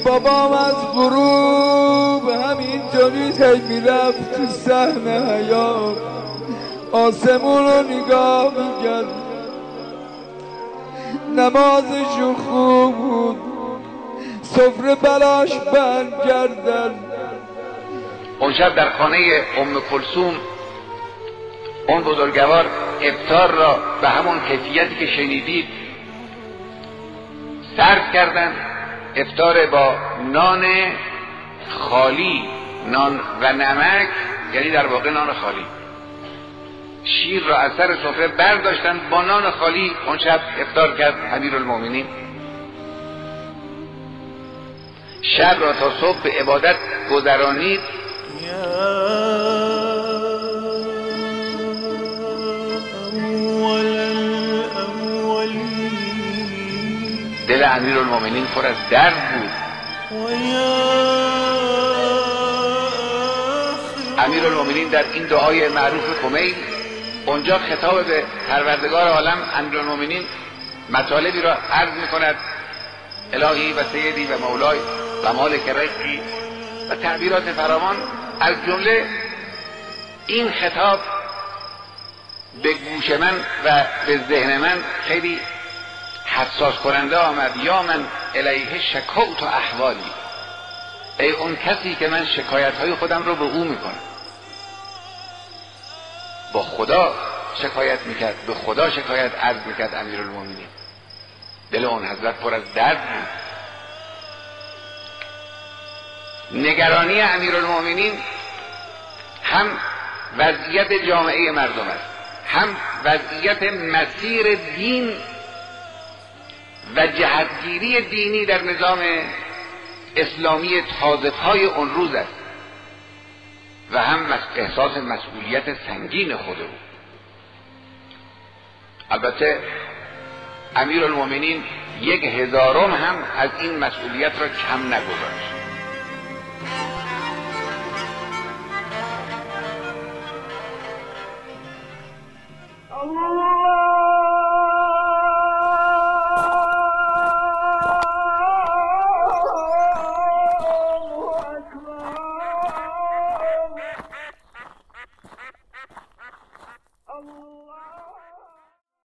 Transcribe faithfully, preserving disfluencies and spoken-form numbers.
بابام از غروب همینطوری تی میرفت تو صحنه حیات، آسمون رو نگاه میکرد، نمازشو خوب بود، سفره براش بند کردن. اون شب در خانه ام کلثوم اون بزرگوار افطار را به همون کیفیتی که شنیدید سرو کردن. افطار با نان خالی، نان و نمک، یعنی در واقع نان خالی. شیر را از سر سفره برداشتن، با نان خالی اون شب افطار کرد امیرالمومنین. شب را تا صبح به عبادت گذرانید. دل امیرالمومنین پر از درد بود. امیرالمومنین در این دعای معروف کمیل اونجا خطاب به پروردگار عالم امیرالمومنین مطالبی را عرض میکند: الهی و سیدی و مولای و مالک رزقی و تعبیرات فراوان. از جمله این خطاب به گوش من و به ذهن من خیلی حساس کننده آمد: یا من الیه شکوت و احوالی، ای اون کسی که من شکایت های خودم رو به او میکنم. با خدا شکایت میکرد، به خدا شکایت عرض میکرد امیرالمومنین. دل اون حضرت پر از درد بود. نگرانی امیرالمومنین هم وضعیت جامعه مردم است، هم وضعیت مسیر دین و جهتگیری دینی در نظام اسلامی تازه پای اون روز است، و هم احساس مسئولیت سنگین خود او. البته امیرالمومنین یک هزارم هم از این مسئولیت را کم نگذاشت. Allah